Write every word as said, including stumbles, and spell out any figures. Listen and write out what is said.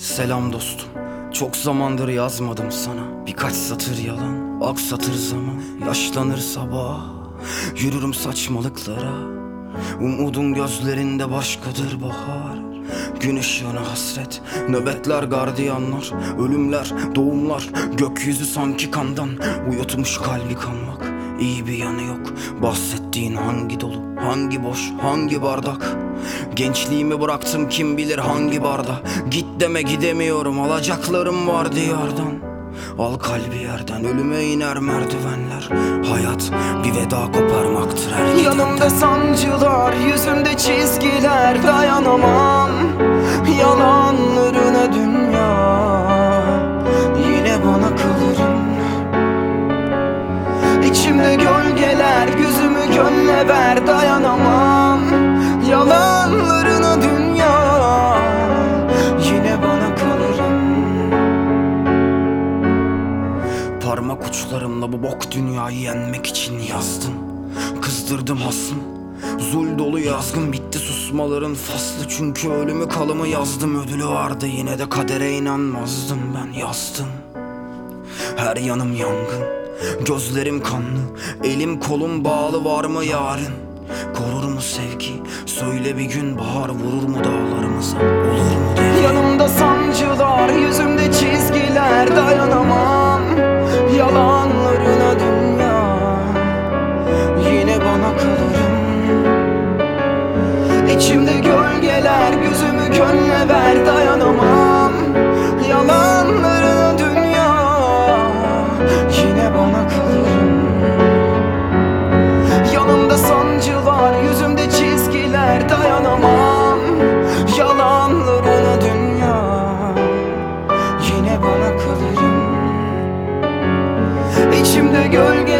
Selam dostum. Çok zamandır yazmadım sana. Birkaç satır yalan, aksatır zaman. Yaşlanır sabah, yürürüm saçmalıklara. Umudum gözlerinde başkadır bahar. Gün ışığına hasret, nöbetler gardiyanlar. Ölümler, doğumlar, gökyüzü sanki kandan. Uyutmuş kalbi kanmak, iyi bir yanı yok. Bahsettiğin hangi dolu, hangi boş, hangi bardak? Gençliğimi bıraktım kim bilir hangi barda. Git deme gidemiyorum, alacaklarım var diyardan. Al kalbi yerden, ölüme iner merdivenler. Hayat bir veda koparmaktır her gidenden. Yanımda sancılar, yüzümde çizgiler. Dayanamam yalanlarına dünya. Yine bana kalırım. İçimde gölgeler, gözümü gönle ver. Dayanamam yalanlarına dünya. Yine bana kalırım. Parmak uçlarımla bu bok dünyayı yenmek için yazdım. Kızdırdım hasım. Zul dolu yazgın bitti susmaların faslı. Çünkü ölümü kalımı yazdım. Ödülü vardı yine de kadere inanmazdım ben, yazdım. Her yanım yangın, gözlerim kanlı. Elim kolum bağlı, var mı yarın? Korur mu sevgi? Söyle bir gün bahar vurur mu dağlarımıza? Olur mu diye. Yanımda sancılar, yüzümde çizgiler. Dayanamam yalanlarına dünya. Yine bana kalırım. İçimde gölgeler, gözümü gönle ver. Dayanamam yalanlarına dünya. Yine bana kalırım. Yanımda sancılar, yüzümde çizgiler. Dayanamam yalanlarına dünya. Yine bana kalırım. İçimde gölge